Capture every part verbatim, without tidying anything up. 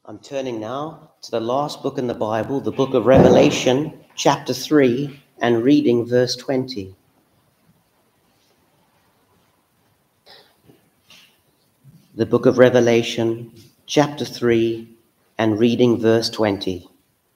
I'm turning now to the last book in the Bible, the book of Revelation, chapter three, and reading verse twenty. The book of Revelation, chapter three, and reading verse twenty.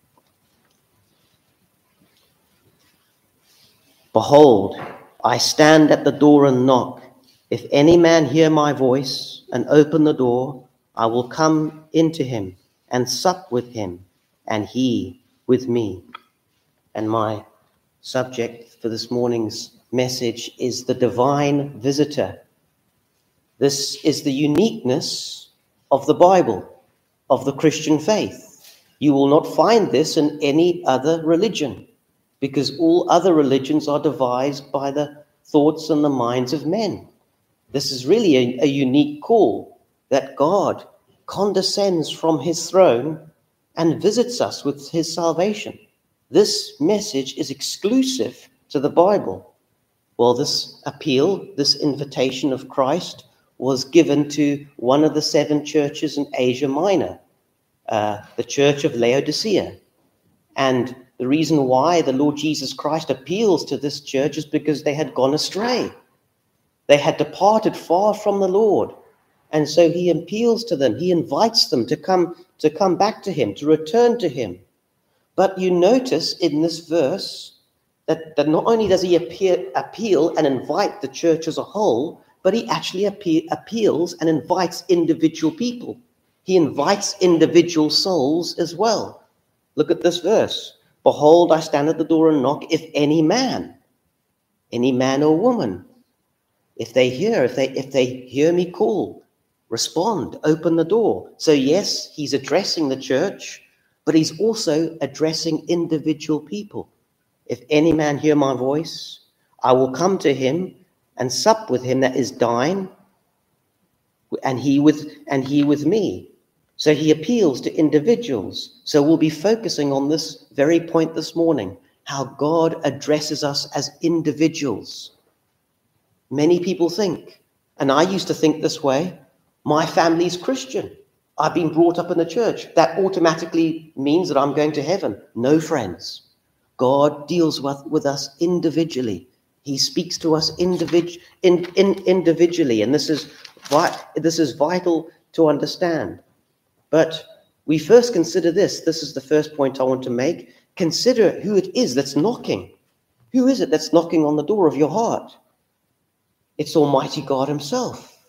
Behold, I stand at the door and knock. If any man hear my voice and open the door, I will come into him and sup with him, and he with me. And my subject for this morning's message is the divine visitor. This is the uniqueness of the Bible, of the Christian faith. You will not find this in any other religion, because all other religions are devised by the thoughts and the minds of men. This is really a, a unique call that God condescends from his throne and visits us with his salvation. This message is exclusive to the Bible. Well, this appeal, this invitation of Christ was given to one of the seven churches in Asia Minor, uh, the church of Laodicea. And the reason why the Lord Jesus Christ appeals to this church is because they had gone astray. They had departed far from the Lord. And so he appeals to them. He invites them to come, to come back to him, to return to him. But you notice in this verse that, that not only does he appear, appeal and invite the church as a whole, but he actually appeal, appeals and invites individual people. He invites individual souls as well. Look at this verse. Behold, I stand at the door and knock. If any man, any man or woman, if they hear, if they if they hear me call, respond, open the door. So yes, he's addressing the church, but he's also addressing individual people. If any man hear my voice, I will come to him and sup with him that is dying, and he with and he with me. So he appeals to individuals. So we'll be focusing on this very point this morning, how God addresses us as individuals. Many people think, and I used to think this way, my family's Christian. I've been brought up in the church. That automatically means that I'm going to heaven. No, friends. God deals with, with us individually. He speaks to us individ, in, in, individually, and this is, this is vital to understand. But we first consider this. This is the first point I want to make. Consider who it is that's knocking. Who is it that's knocking on the door of your heart? It's Almighty God himself.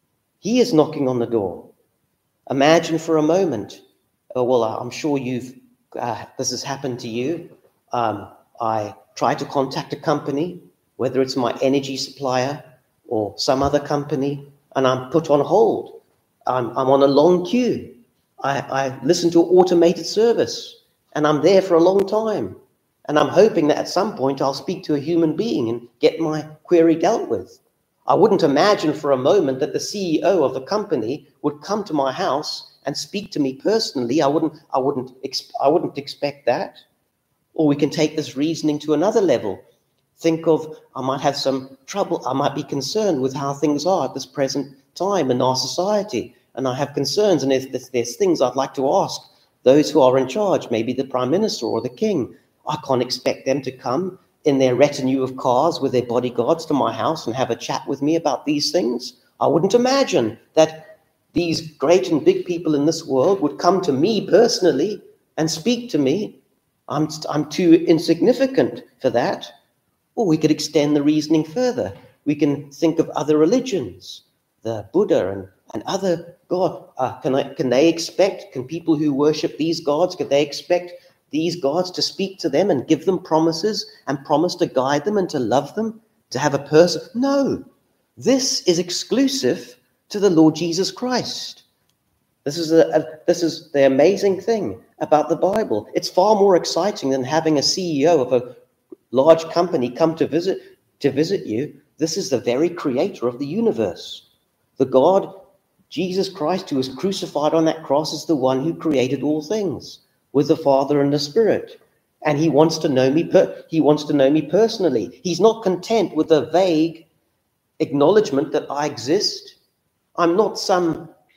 He is knocking on the door. Imagine for a moment, oh, well, I'm sure you've, uh, this has happened to you. Um, I try to contact a company, whether it's my energy supplier or some other company, and I'm put on hold. I'm, I'm on a long queue. I, I listen to an automated service, and I'm there for a long time. And I'm hoping that at some point I'll speak to a human being and get my query dealt with. I wouldn't imagine for a moment that the C E O of the company would come to my house and speak to me personally. I wouldn't, I wouldn't, I wouldn't expect that. Or we can take this reasoning to another level. Think of, I might have some trouble. I might be concerned with how things are at this present time in our society. And I have concerns. And if there's things I'd like to ask those who are in charge, maybe the prime minister or the king, I can't expect them to come in their retinue of cars with their bodyguards to my house and have a chat with me about these things. I wouldn't imagine that these great and big people in this world would come to me personally and speak to me. I'm, I'm too insignificant for that. Or we could extend the reasoning further. We can think of other religions, the Buddha and, and other God. Uh, can, I, can they expect, can people who worship these gods, can they expect these gods to speak to them and give them promises and promise to guide them and to love them, to have a person? No, this is exclusive to the Lord Jesus Christ. This is a, a this is the amazing thing about the Bible. It's far more exciting than having a C E O of a large company come to visit to visit you. This is the very creator of the universe. The God, Jesus Christ, who was crucified on that cross, is the one who created all things, with the Father and the Spirit. And he wants to know me, per- he wants to know me personally. He's not content with a vague acknowledgement that I exist. I'm not some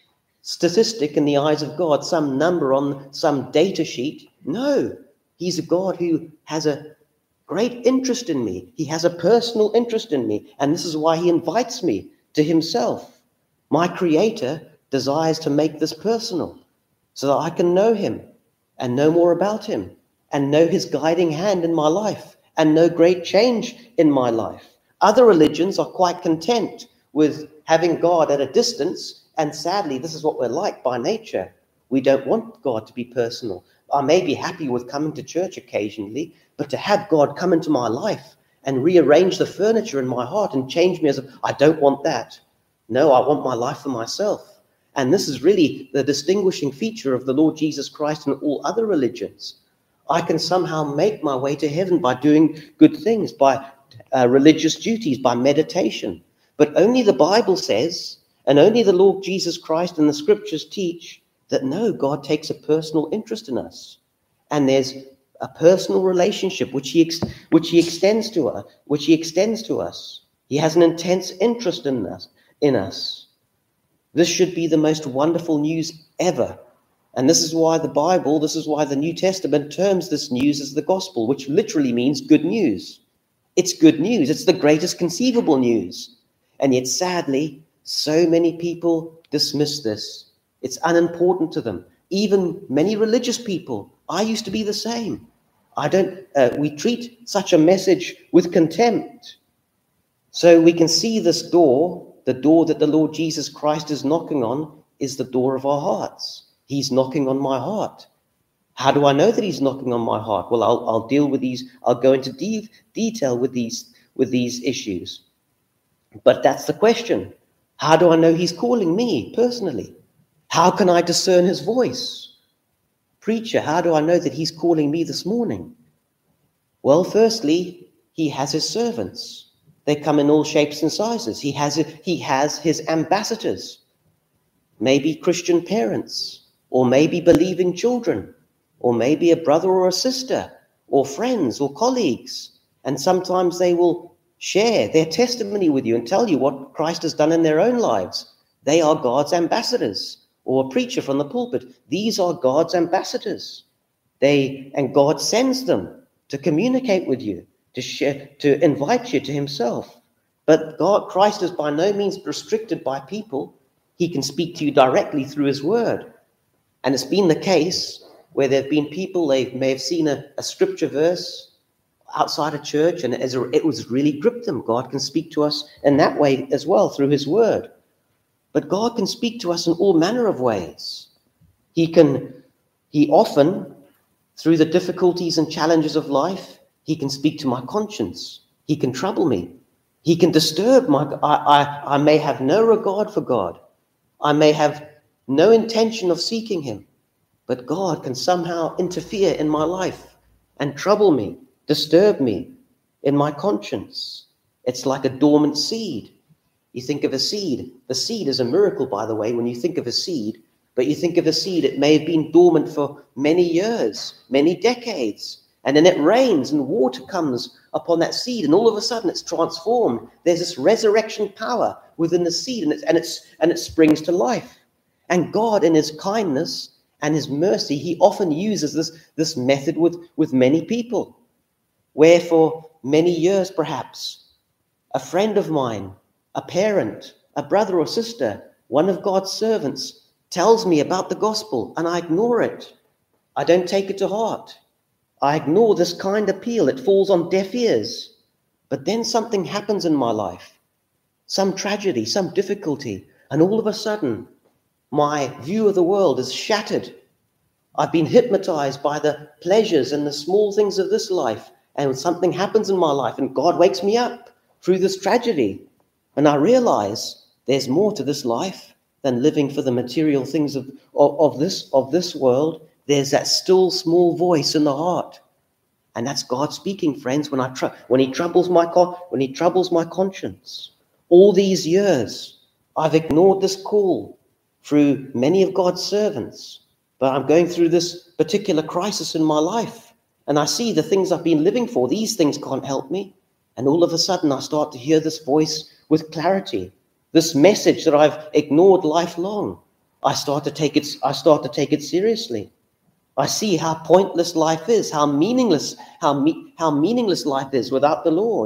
statistic in the eyes of God, some number on some data sheet. No, he's a God who has a great interest in me. He has a personal interest in me. And this is why he invites me to himself. My Creator desires to make this personal so that I can know him and know more about him and know his guiding hand in my life and know great change in my life. Other religions are quite content with having God at a distance. And sadly, this is what we're like by nature. We don't want God to be personal. I may be happy with coming to church occasionally, but to have God come into my life and rearrange the furniture in my heart and change me as a, I don't want that. No, I want my life for myself. And this is really the distinguishing feature of the Lord Jesus Christ and all other religions. I can somehow make my way to heaven by doing good things, by uh, religious duties, by meditation. But only the Bible says, and only the Lord Jesus Christ and the scriptures teach, that no, God takes a personal interest in us. And there's a personal relationship which he ex- which he extends to us, which he extends to us. He has an intense interest in us, in us. This should be the most wonderful news ever. And this is why the Bible, this is why the New Testament terms this news as the gospel, which literally means good news. It's good news. It's the greatest conceivable news. And yet, sadly, so many people dismiss this. It's unimportant to them. Even many religious people. I used to be the same. I don't, uh, we treat such a message with contempt. So we can see this door, the door that the Lord Jesus Christ is knocking on, is the door of our hearts. He's knocking on my heart. How do I know that he's knocking on my heart? Well, I'll, I'll deal with these. I'll go into de- detail with these, with these issues. But that's the question. How do I know he's calling me personally? How can I discern his voice? Preacher, how do I know that he's calling me this morning? Well, firstly, he has his servants. They come in all shapes and sizes. He has, he has his ambassadors, maybe Christian parents, or maybe believing children, or maybe a brother or a sister, or friends or colleagues. And sometimes they will share their testimony with you and tell you what Christ has done in their own lives. They are God's ambassadors. Or a preacher from the pulpit. These are God's ambassadors. They and God sends them to communicate with you, to share, to invite you to himself. But God, Christ is by no means restricted by people. He can speak to you directly through his word. And it's been the case where there have been people, they may have seen a, a scripture verse outside a church, and as a, it was really gripped them. God can speak to us in that way as well, through his word. But God can speak to us in all manner of ways. He can, he often, through the difficulties and challenges of life, he can speak to my conscience. He can trouble me. He can disturb my, I, I, I may have no regard for God. I may have no intention of seeking him. But God can somehow interfere in my life and trouble me, disturb me in my conscience. It's like a dormant seed. You think of a seed. The seed is a miracle, by the way, when you think of a seed. But you think of a seed, it may have been dormant for many years, many decades. And then it rains and water comes upon that seed. And all of a sudden it's transformed. There's this resurrection power within the seed, and, it's, and, it's, and it springs to life. And God, in his kindness and his mercy, he often uses this, this method with, with many people. Where for many years, perhaps, a friend of mine, a parent, a brother or sister, one of God's servants tells me about the gospel and I ignore it. I don't take it to heart. I ignore this kind appeal. It falls on deaf ears. But then something happens in my life, some tragedy, some difficulty, and all of a sudden my view of the world is shattered. I've been hypnotized by the pleasures and the small things of this life, and something happens in my life and God wakes me up through this tragedy. And I realize there's more to this life than living for the material things of, of, of, this, of this world. There's that still small voice in the heart. And that's God speaking, friends, when I tr- when he troubles my con- when he troubles my conscience. All these years, I've ignored this call through many of God's servants. But I'm going through this particular crisis in my life. And I see the things I've been living for. These things can't help me. And all of a sudden, I start to hear this voice with clarity, this message that I've ignored lifelong. I start to take it, I start to take it seriously. I see how pointless life is, how meaningless, how, me, how meaningless life is without the Lord.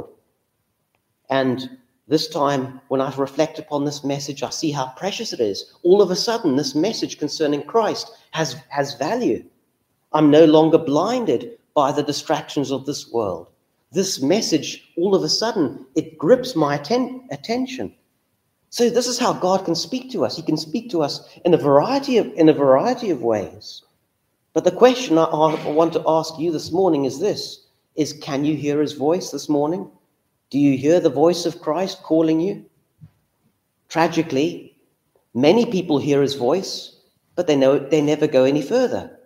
And this time, when I reflect upon this message, I see how precious it is. All of a sudden, this message concerning Christ has, has value. I'm no longer blinded by the distractions of this world. This message, all of a sudden, it grips my atten- attention. So this is how God can speak to us. He can speak to us in a variety of, in a variety of ways. But the question I, I want to ask you this morning is this, is can you hear his voice this morning? Do you hear the voice of Christ calling you? Tragically, many people hear his voice, but they know they never go any further.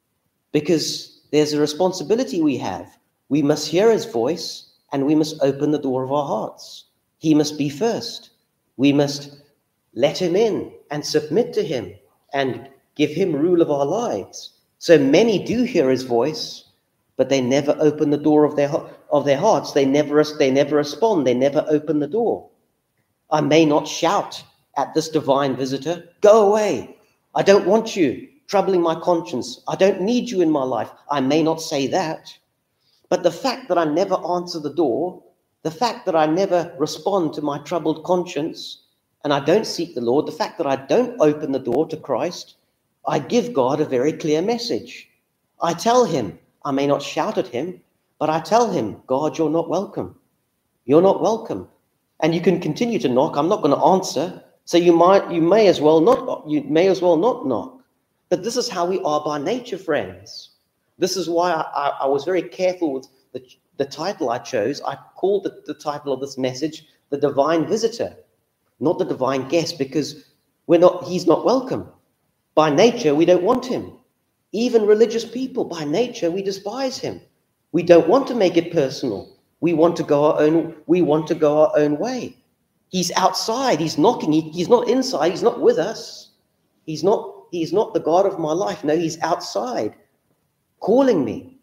Because there's a responsibility we have. We must hear his voice, and we must open the door of our hearts. He must be first. We must let him in and submit to him and give him rule of our lives. So many do hear his voice, but they never open the door of their of their hearts. They never they never respond. They never open the door. I may not shout at this divine visitor, "Go away. I don't want you troubling my conscience. I don't need you in my life." I may not say that. But the fact that I never answer the door, the fact that I never respond to my troubled conscience, and I don't seek the Lord, the fact that I don't open the door to Christ, I give God a very clear message. I tell him, I may not shout at him, but I tell him, God, you're not welcome. You're not welcome. And you can continue to knock. I'm not going to answer. So you might, you may as well not, you may as well not knock. But this is how we are by nature, friends. This is why I, I, I was very careful with the, the title I chose. I called the, the title of this message, The Divine Visitor, not the Divine Guest, because we're not, he's not welcome. By nature, we don't want him. Even religious people, by nature, we despise him. We don't want to make it personal. We want to go our own, we want to go our own way. He's outside, he's knocking, he, he's not inside, he's not with us. He's not, he's not the God of my life. No, he's outside, calling me.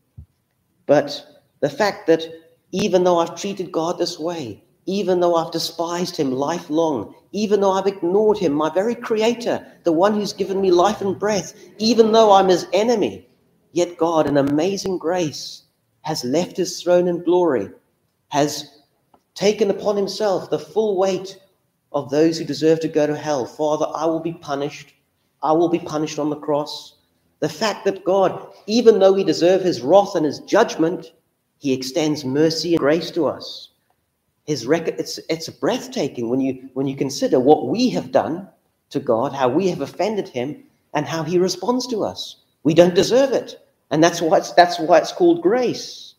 But the fact that even though I've treated God this way, even though I've despised him lifelong, even though I've ignored him, my very creator, the one who's given me life and breath, even though I'm his enemy, yet God, in amazing grace, has left his throne in glory, has taken upon himself the full weight of those who deserve to go to hell. Father, I will be punished. I will be punished on the cross. The fact that God, even though we deserve his wrath and his judgment, he extends mercy and grace to us. His record, it's it's breathtaking when you when you consider what we have done to God, how we have offended him, and how he responds to us. We don't deserve it, and that's why it's that's why it's called grace.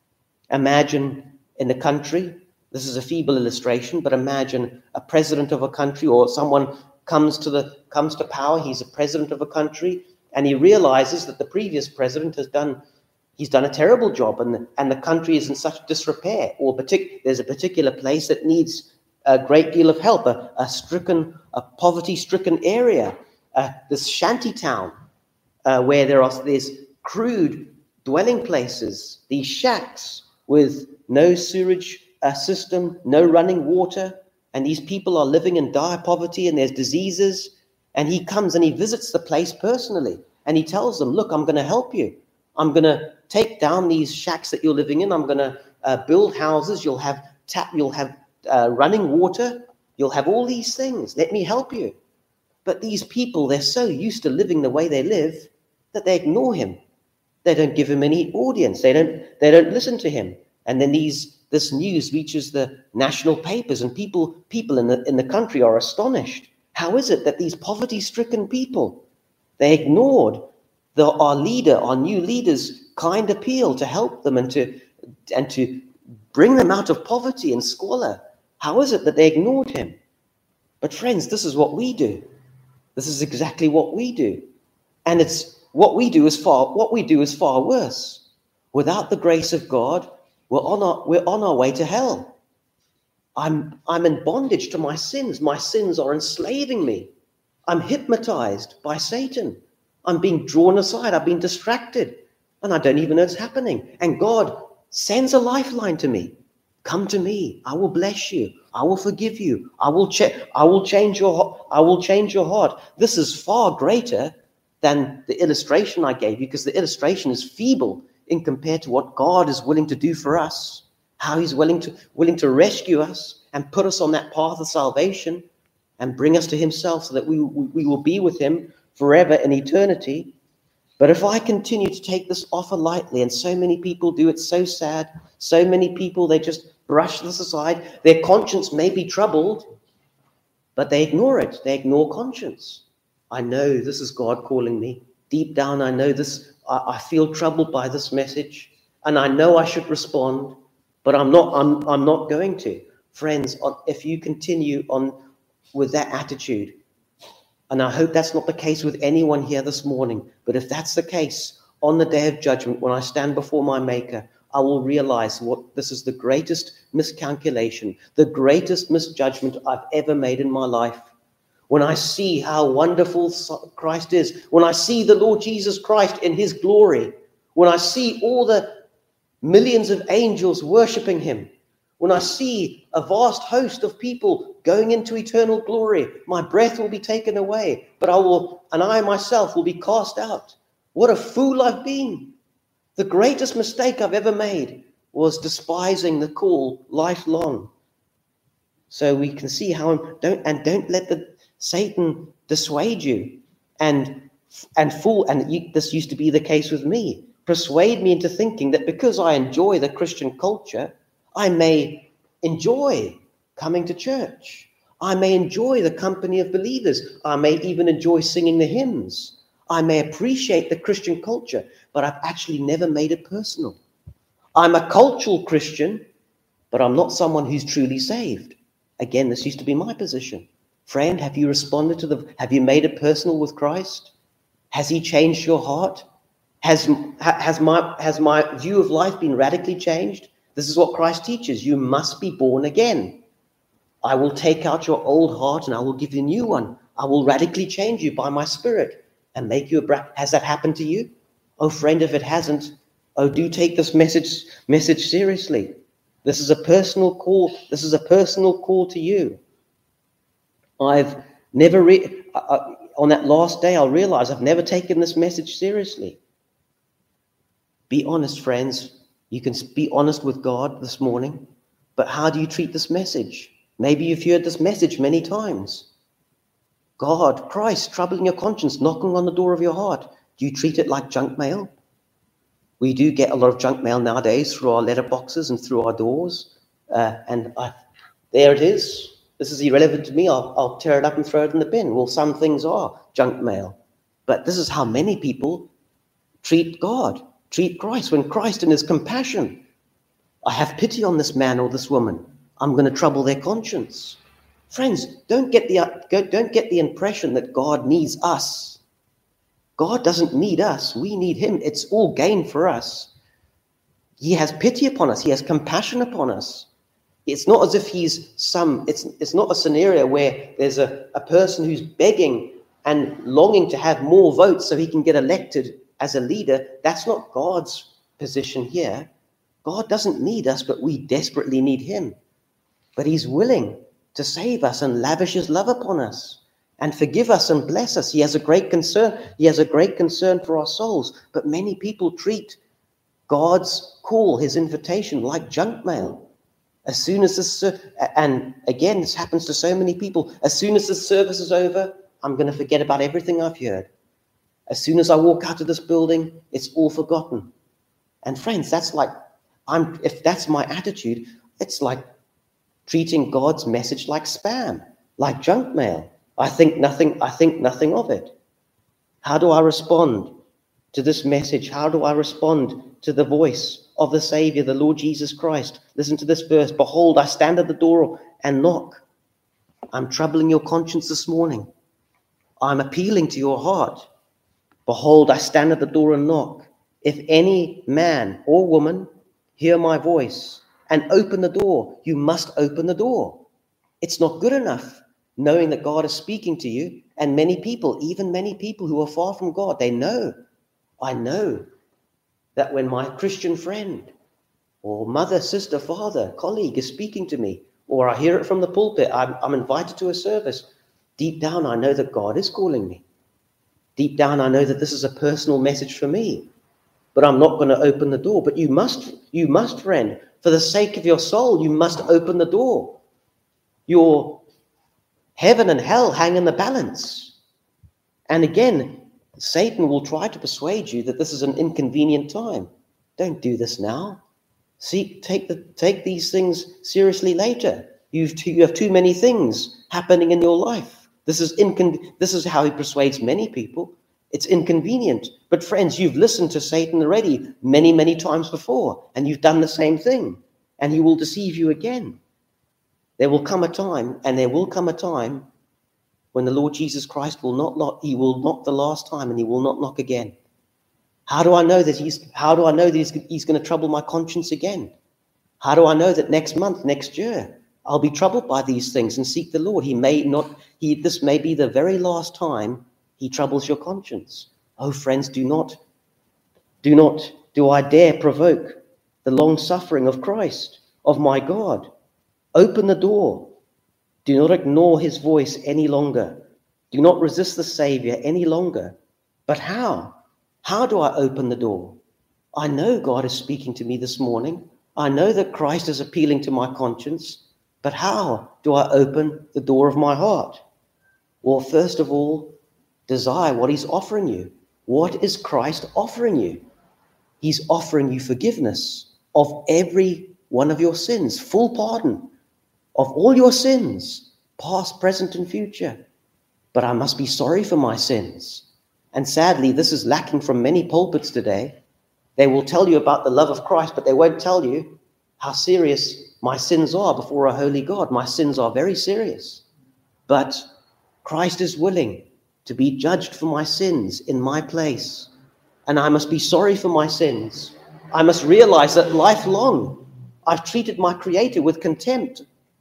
Imagine in the country, this is a feeble illustration, but imagine a president of a country, or someone comes to the comes to power. He's a president of a country, and he realizes that the previous president has done. He's done a terrible job, and the, and the country is in such disrepair. Or partic- there's a particular place that needs a great deal of help, a, a stricken, a poverty-stricken area, uh, this shanty town uh, where there are there's crude dwelling places, these shacks with no sewage uh, system, no running water, and these people are living in dire poverty, and there's diseases. And he comes and he visits the place personally, and he tells them, "Look, I'm going to help you. I'm going to take down these shacks that you're living in. I'm going to uh, build houses. You'll have tap. You'll have uh, running water. You'll have all these things. Let me help you." But these people, they're so used to living the way they live that they ignore him. They don't give him any audience. They don't. They don't listen to him. And then these this news reaches the national papers, and people people in the in the country are astonished. How is it that these poverty-stricken people, they ignored The, our leader, our new leader's kind appeal to help them and to and to bring them out of poverty and squalor? How is it that they ignored him? But friends, this is what we do. This is exactly what we do. And it's what we do is far what we do is far worse. Without the grace of God, we're on our we're on our way to hell. I'm I'm in bondage to my sins. My sins are enslaving me. I'm hypnotized by Satan. I'm being drawn aside. I've been distracted, and I don't even know it's happening. And God sends a lifeline to me. Come to me. I will bless you. I will forgive you. I will cha- I will change your I will change your heart. This is far greater than the illustration I gave you, because the illustration is feeble in compared to what God is willing to do for us. How he's willing to willing to rescue us and put us on that path of salvation and bring us to himself so that we, we will be with him forever in eternity. But if I continue to take this offer lightly, and so many people do, it's so sad. So many people, they just brush this aside. Their conscience may be troubled, but they ignore it. They ignore conscience. I know this is God calling me. Deep down, I know this. I, I feel troubled by this message, and I know I should respond, but I'm not. I'm. I'm not going to. Friends, if you continue on with that attitude, and I hope that's not the case with anyone here this morning, but if that's the case, on the day of judgment, when I stand before my Maker, I will realize what this is the greatest miscalculation, the greatest misjudgment I've ever made in my life. When I see how wonderful Christ is, when I see the Lord Jesus Christ in his glory, when I see all the millions of angels worshiping him, when I see a vast host of people going into eternal glory, my breath will be taken away, but I will, and I myself will be cast out. What a fool I've been. The greatest mistake I've ever made was despising the call lifelong. So we can see how, don't, and don't let the Satan dissuade you and, and fool, and you, this used to be the case with me, persuade me into thinking that because I enjoy the Christian culture, I may enjoy coming to church. I may enjoy the company of believers. I may even enjoy singing the hymns. I may appreciate the Christian culture, but I've actually never made it personal. I'm a cultural Christian, but I'm not someone who's truly saved. Again, this used to be my position. Friend, have you responded to the, have you made it personal with Christ? Has he changed your heart? Has, has, my, has my view of life been radically changed? This is what Christ teaches. You must be born again. I will take out your old heart and I will give you a new one. I will radically change you by my Spirit and make you a bra- Has that happened to you? Oh, friend, if it hasn't, oh, do take this message, message seriously. This is a personal call. This is a personal call to you. I've never, re- uh, on that last day, I'll realize I've never taken this message seriously. Be honest, friends. You can be honest with God this morning, but how do you treat this message? Maybe you've heard this message many times. God, Christ, troubling your conscience, knocking on the door of your heart. Do you treat it like junk mail? We do get a lot of junk mail nowadays through our letterboxes and through our doors. Uh, and I, there it is. This is irrelevant to me. I'll, I'll tear it up and throw it in the bin. Well, some things are junk mail. But this is how many people treat God. Treat Christ, when Christ in his compassion, I have pity on this man or this woman. I'm going to trouble their conscience. Friends, don't get the don't get the impression that God needs us. God doesn't need us. We need him. It's all gain for us. He has pity upon us. He has compassion upon us. It's not as if he's some, it's, it's not a scenario where there's a, a person who's begging and longing to have more votes so he can get elected as a leader. That's not God's position here. God doesn't need us, but we desperately need him. But he's willing to save us and lavish his love upon us and forgive us and bless us. He has a great concern. He has a great concern for our souls. But many people treat God's call, his invitation, like junk mail. As soon as this, and again, this happens to so many people, as soon as this service is over, I'm going to forget about everything I've heard. As soon as I walk out of this building, it's all forgotten. And friends, that's like, I'm, if that's my attitude, it's like treating God's message like spam, like junk mail. I think nothing, I think nothing of it. How do I respond to this message? How do I respond to the voice of the Savior, the Lord Jesus Christ? Listen to this verse. Behold, I stand at the door and knock. I'm troubling your conscience this morning. I'm appealing to your heart. Behold, I stand at the door and knock. If any man or woman hear my voice and open the door, you must open the door. It's not good enough knowing that God is speaking to you. And many people, even many people who are far from God, they know, I know that when my Christian friend or mother, sister, father, colleague is speaking to me, Or I hear it from the pulpit. I'm, I'm invited to a service. Deep down, I know that God is calling me. Deep down, I know that this is a personal message for me. But I'm not going to open the door. But you must, you must, friend, for the sake of your soul, you must open the door. Your heaven and hell hang in the balance. And again, Satan will try to persuade you that this is an inconvenient time. Don't do this now. See, take the take these things seriously later. You've too, you have too many things happening in your life. This is incon- This is how he persuades many people. It's inconvenient. But friends, you've listened to Satan already many, many times before, and you've done the same thing, and he will deceive you again. There will come a time, and there will come a time when the Lord Jesus Christ will not knock, he will knock the last time, and he will not knock again. How do I know that he's, how do I know that he's, he's going to trouble my conscience again? How do I know that next month, next year, I'll be troubled by these things and seek the Lord? He may not, he, this may be the very last time he troubles your conscience. Oh, friends, do not, do not, do I dare provoke the long suffering of Christ, of my God? Open the door. Do not ignore his voice any longer. Do not resist the Savior any longer. But how? How do I open the door? I know God is speaking to me this morning. I know that Christ is appealing to my conscience. But how do I open the door of my heart? Well, first of all, desire what he's offering you. What is Christ offering you? He's offering you forgiveness of every one of your sins, full pardon of all your sins, past, present, and future. But I must be sorry for my sins. And sadly, this is lacking from many pulpits today. They will tell you about the love of Christ, but they won't tell you how serious my sins are before a holy God. My sins are very serious. But Christ is willing to be judged for my sins in my place. And I must be sorry for my sins. I must realize that lifelong I've treated my Creator with contempt.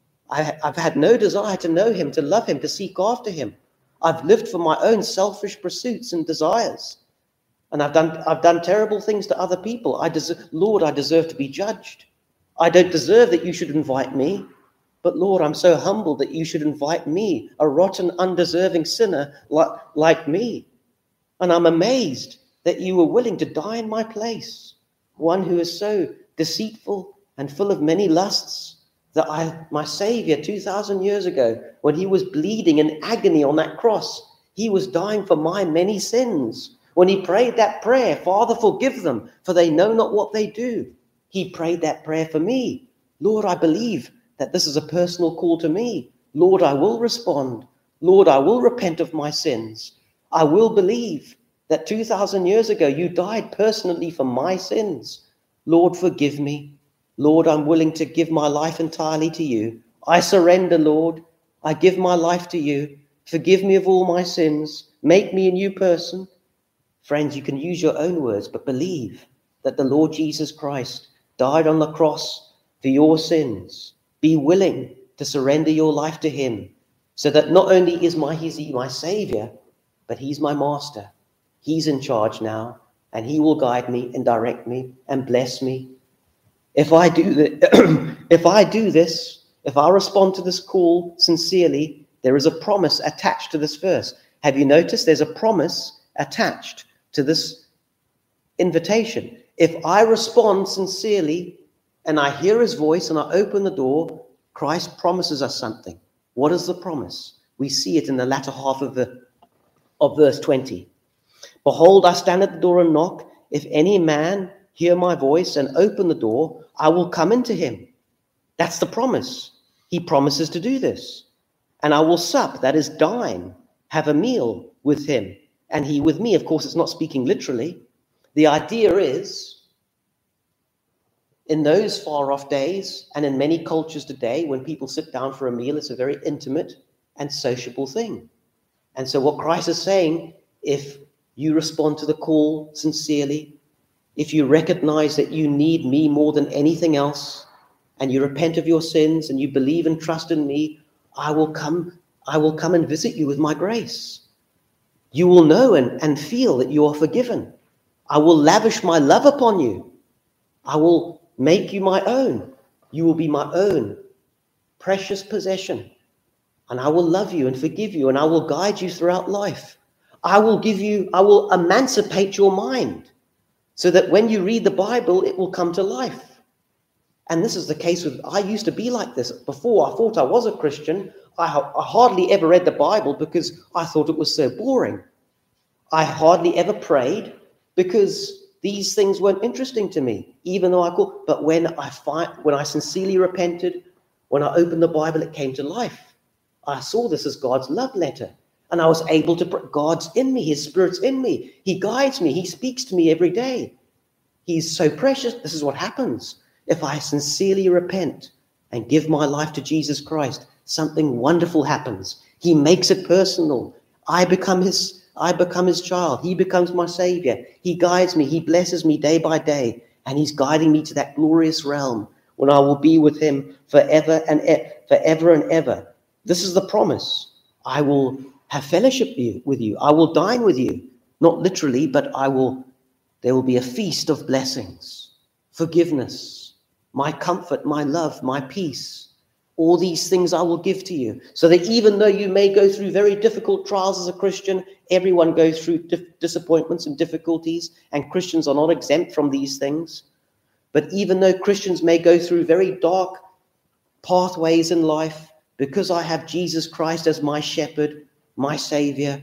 I, I've had no desire to know him, to love him, to seek after him. I've lived for my own selfish pursuits and desires. And I've done I've done terrible things to other people. I deserve, Lord, I deserve to be judged. I don't deserve that you should invite me. But Lord, I'm so humbled that you should invite me, a rotten, undeserving sinner like, like me. And I'm amazed that you were willing to die in my place. One who is so deceitful and full of many lusts, that I, my Savior, two thousand years ago, when he was bleeding in agony on that cross, he was dying for my many sins. When he prayed that prayer, Father, forgive them, for they know not what they do. He prayed that prayer for me. Lord, I believe that this is a personal call to me. Lord, I will respond. Lord, I will repent of my sins. I will believe that two thousand years ago, you died personally for my sins. Lord, forgive me. Lord, I'm willing to give my life entirely to you. I surrender, Lord. I give my life to you. Forgive me of all my sins. Make me a new person. Friends, you can use your own words, but believe that the Lord Jesus Christ died on the cross for your sins. Be willing to surrender your life to him, so that not only is my, he's my Savior, but he's my master. He's in charge now, and he will guide me and direct me and bless me. If I do that, if I do this, if I respond to this call sincerely, there is a promise attached to this verse. Have you noticed there's a promise attached to this invitation? If I respond sincerely and I hear his voice and I open the door, Christ promises us something. What is the promise? We see it in the latter half of the of verse twenty. Behold, I stand at the door and knock. If any man hear my voice and open the door, I will come into him. That's the promise. He promises to do this. And I will sup, that is dine, have a meal with him, and he with me. Of course, it's not speaking literally. The idea is, in those far off days, and in many cultures today, when people sit down for a meal, it's a very intimate and sociable thing. And so what Christ is saying, if you respond to the call sincerely, if you recognize that you need me more than anything else, and you repent of your sins and you believe and trust in me, I will come, I will come and visit you with my grace. You will know and, and feel that you are forgiven. I will lavish my love upon you. I will make you my own. You will be my own precious possession. And I will love you and forgive you, and I will guide you throughout life. I will give you, I will emancipate your mind so that when you read the Bible, it will come to life. And this is the case with, I used to be like this. Before, I thought I was a Christian. I, I hardly ever read the Bible because I thought it was so boring. I hardly ever prayed because these things weren't interesting to me, even though I could. But when I find, when I sincerely repented, when I opened the Bible, it came to life. I saw this as God's love letter. And I was able to, God's in me, his Spirit's in me. He guides me. He speaks to me every day. He's so precious. This is what happens. If I sincerely repent and give my life to Jesus Christ, something wonderful happens. He makes it personal. I become his, I become his child. He becomes my savior. He guides me. He blesses me day by day. And he's guiding me to that glorious realm when I will be with him forever and e- forever and ever. This is the promise. I will have fellowship with you. I will dine with you. Not literally, but I will, there will be a feast of blessings, forgiveness, my comfort, my love, my peace. All these things I will give to you, so that even though you may go through very difficult trials as a Christian, everyone goes through dif- disappointments and difficulties, and Christians are not exempt from these things. But even though Christians may go through very dark pathways in life, because I have Jesus Christ as my shepherd, my savior,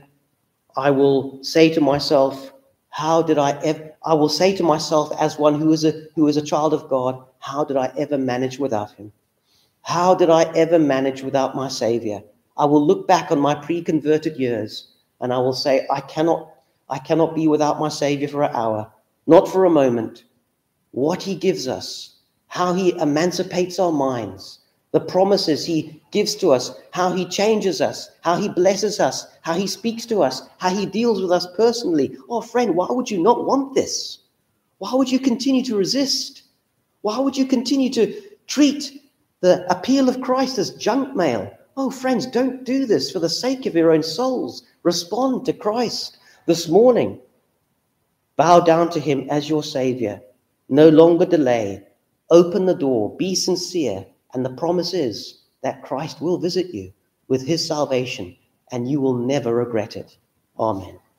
I will say to myself, how did I ever, I will say to myself as one who is a, who is a child of God, how did I ever manage without him? How did I ever manage without my savior? I will look back on my pre-converted years and I will say, I cannot, I cannot be without my savior for an hour, not for a moment. What he gives us, how he emancipates our minds, the promises he gives to us, how he changes us, how he blesses us, how he speaks to us, how he deals with us personally. Oh, friend, why would you not want this? Why would you continue to resist? Why would you continue to treat the appeal of Christ as junk mail? Oh, friends, don't do this for the sake of your own souls. Respond to Christ this morning. Bow down to him as your savior. No longer delay. Open the door. Be sincere. And the promise is that Christ will visit you with his salvation, and you will never regret it. Amen.